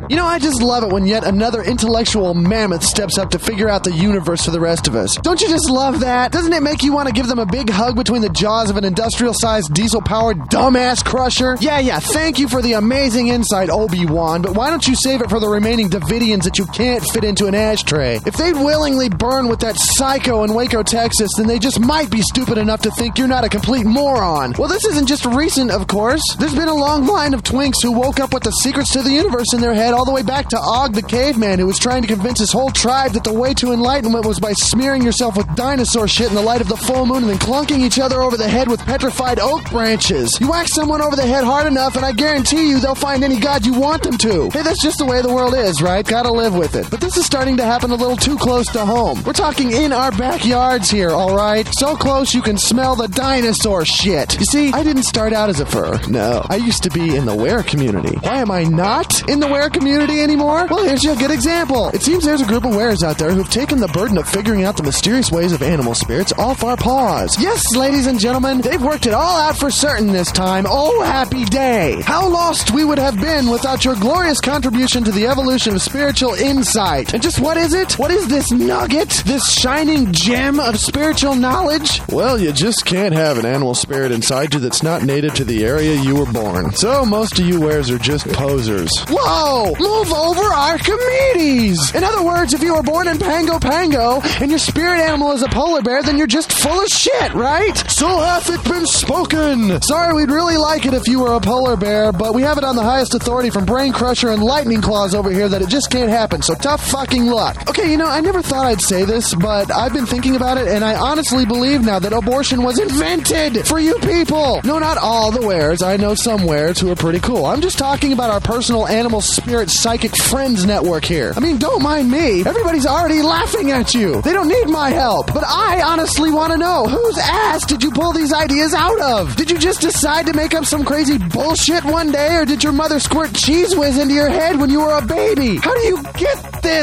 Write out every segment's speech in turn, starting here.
You know, I just love it when yet another intellectual mammoth steps up to figure out the universe for the rest of us. Don't you just love that? Doesn't it make you want to give them a big hug between the jaws of an industrial-sized, diesel-powered dumbass crusher? Yeah, thank you for the amazing insight, Obi-Wan, but why don't you save it for the remaining Davidians that you can't fit into an ashtray? If they'd willingly burn with that psycho in Waco, Texas, then they just might be stupid enough to think you're not a complete moron. Well, this isn't just recent, of course. There's been a long line of twinks who woke up with the secrets to the universe in their head all the way back to Og the caveman, who was trying to convince his whole tribe that the way to enlightenment was by smearing yourself with dinosaur shit in the light of the full moon and then clunking each other over the head with petrified oak branches. You whack someone over the head hard enough and I guarantee you they'll find any god you want them to. Hey, that's just the way the world is, right? Gotta live with it. But this is starting to happen a little too close to home. We're talking in our backyards here, alright? So close you can smell the dinosaur shit. You see, I didn't start out as a fur. No. I used to be in the were community. Why am I not in the were community anymore? Well, here's a good example. It seems there's a group of wares out there who've taken the burden of figuring out the mysterious ways of animal spirits off our paws. Yes, ladies and gentlemen, they've worked it all out for certain this time. Oh, happy day. How lost we would have been without your glorious contribution to the evolution of spiritual insight. And just what is it? What is this nugget? This shining gem of spiritual knowledge? Well, you just can't have an animal spirit inside you that's not native to the area you were born. So most of you wares are just posers. Whoa! Move over, Archimedes! In other words, if you were born in Pango Pango and your spirit animal is a polar bear, then you're just full of shit, right? So hath it been spoken! Sorry, we'd really like it if you were a polar bear, but we have it on the highest authority from Brain Crusher and Lightning Claws over here that it just can't happen, so tough fucking luck. Okay, you know, I never thought I'd say this, but I've been thinking about it, and I honestly believe now that abortion was invented for you people! No, not all the wares. I know some wares who are pretty cool. I'm just talking about our personal animal spirit psychic friends network here. I mean, don't mind me. Everybody's already laughing at you. They don't need my help. But I honestly want to know, whose ass did you pull these ideas out of? Did you just decide to make up some crazy bullshit one day, or did your mother squirt Cheese Whiz into your head when you were a baby? How do you get this?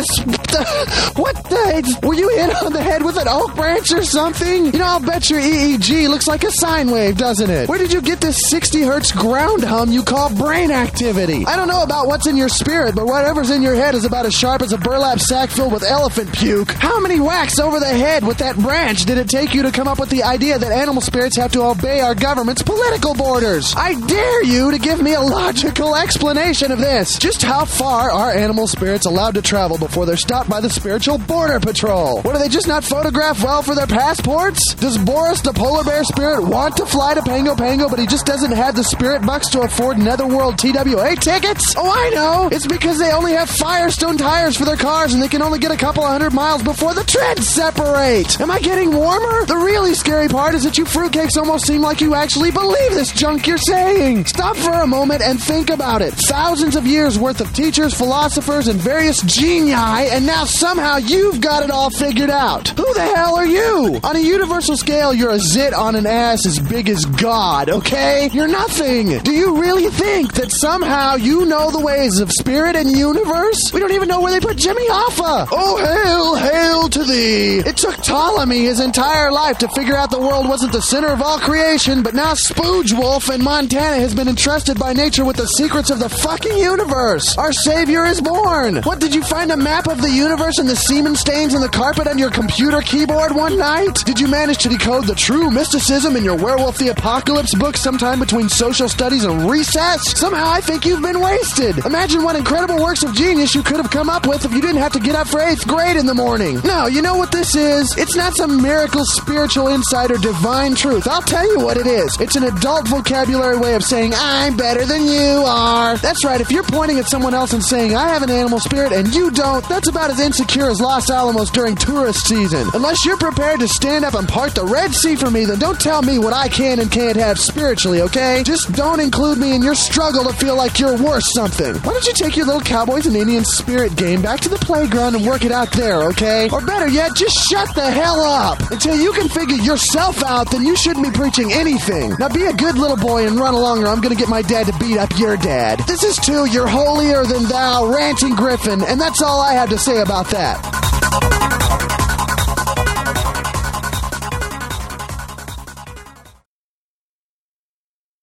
What the? Were you hit on the head with an oak branch or something? You know, I'll bet your EEG looks like a sine wave, doesn't it? Where did you get this 60 hertz ground hum you call brain activity? I don't know about what's in your spirit, but whatever's in your head is about as sharp as a burlap sack filled with elephant puke. How many whacks over the head with that branch did it take you to come up with the idea that animal spirits have to obey our government's political borders? I dare you to give me a logical explanation of this. Just how far are animal spirits allowed to travel before they're stopped by the spiritual border patrol? What, do they just not photograph well for their passports? Does Boris the polar bear spirit want to fly to Pango Pango, but he just doesn't have the spirit bucks to afford Netherworld TWA tickets? Oh, I know. It's because they only have Firestone tires for their cars and they can only get a couple of 100 miles before the treads separate. Am I getting warmer? The really scary part is that you fruitcakes almost seem like you actually believe this junk you're saying. Stop for a moment and think about it. Thousands of years worth of teachers, philosophers, and various genii, and now somehow you've got it all figured out. Who the hell are you? On a universal scale, you're a zit on an ass as big as God, okay? You're nothing. Do you really think that somehow you know the ways of spirit and universe? We don't even know where they put Jimmy Hoffa. Oh, hail to thee. It took Ptolemy his entire life to figure out the world wasn't the center of all creation, but now Spooge Wolf in Montana has been entrusted by nature with the secrets of the fucking universe. Our savior is born. What, did you find a map of the universe and the semen stains on the carpet on your computer keyboard one night? Did you manage to decode the true mysticism in your Werewolf the Apocalypse book sometime between social studies and recess? Somehow I think you've been wasted. Imagine what incredible works of genius you could have come up with if you didn't have to get up for 8th grade in the morning. No, you know what this is? It's not some miracle spiritual insight or divine truth. I'll tell you what it is. It's an adult vocabulary way of saying, I'm better than you are. That's right, if you're pointing at someone else and saying, I have an animal spirit and you don't, that's about as insecure as Los Alamos during tourist season. Unless you're prepared to stand up and part the Red Sea for me, then don't tell me what I can and can't have spiritually, okay? Just don't include me in your struggle to feel like you're worth something. Why don't you take your little Cowboys and Indians spirit game back to the playground and work it out there, okay? Or better yet, just shut the hell up. Until you can figure yourself out, then you shouldn't be preaching anything. Now be a good little boy and run along or I'm gonna get my dad to beat up your dad. This is too, you're holier than thou, ranting griffin, and that's all I have to say about that.